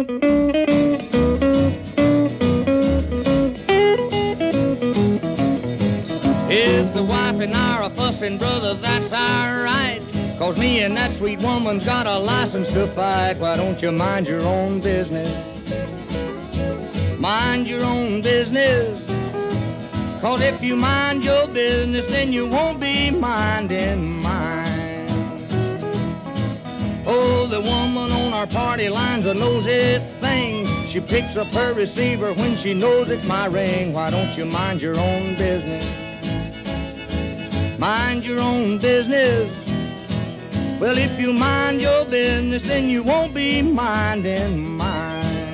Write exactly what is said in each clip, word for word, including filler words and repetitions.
If the wife and I are a fussin', brother, that's alright. 'Cause me and that sweet woman's got a license to fight. Why don't you mind your own business? Mind your own business. 'Cause if you mind your business, then you won't be minding mine. Oh, the woman on our party line's a nosy thing. She picks up her receiver when she knows it's my ring. Why don't you mind your own business? Mind your own business. Well, if you mind your business, then you won't be minding mine.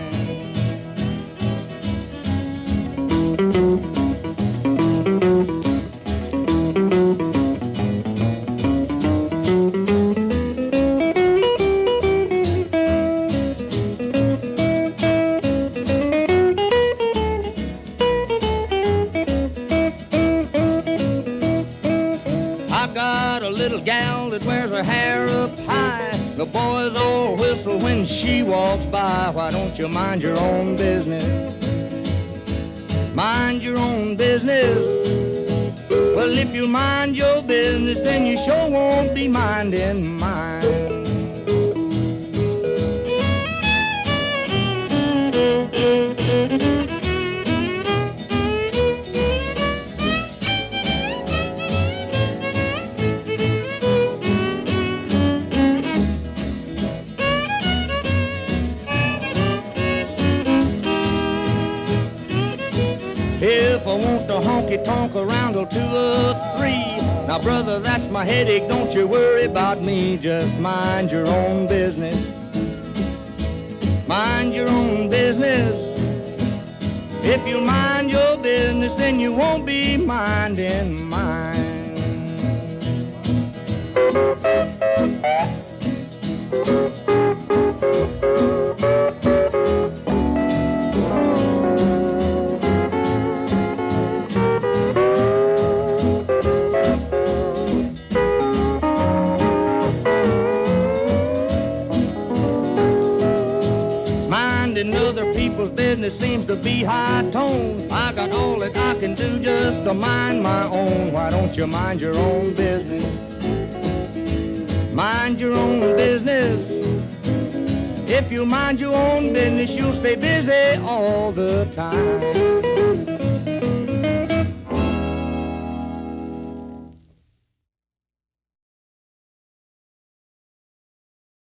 I've got a little gal that wears her hair up high. The boys all whistle when she walks by. Why don't you mind your own business? Mind your own business. Well, if you mind your business, then you sure won't be minding mine. If I want to honky-tonk around till two or three. Now, brother, that's my headache. Don't you worry about me. Just mind your own business. Mind your own business. If you mind your business, then you won't be minding mine. Minding other people's business seems to be high tone. I got all that I can do just to mind my own. Why don't you mind your own business? Mind your own business. If you mind your own business, you'll stay busy all the time.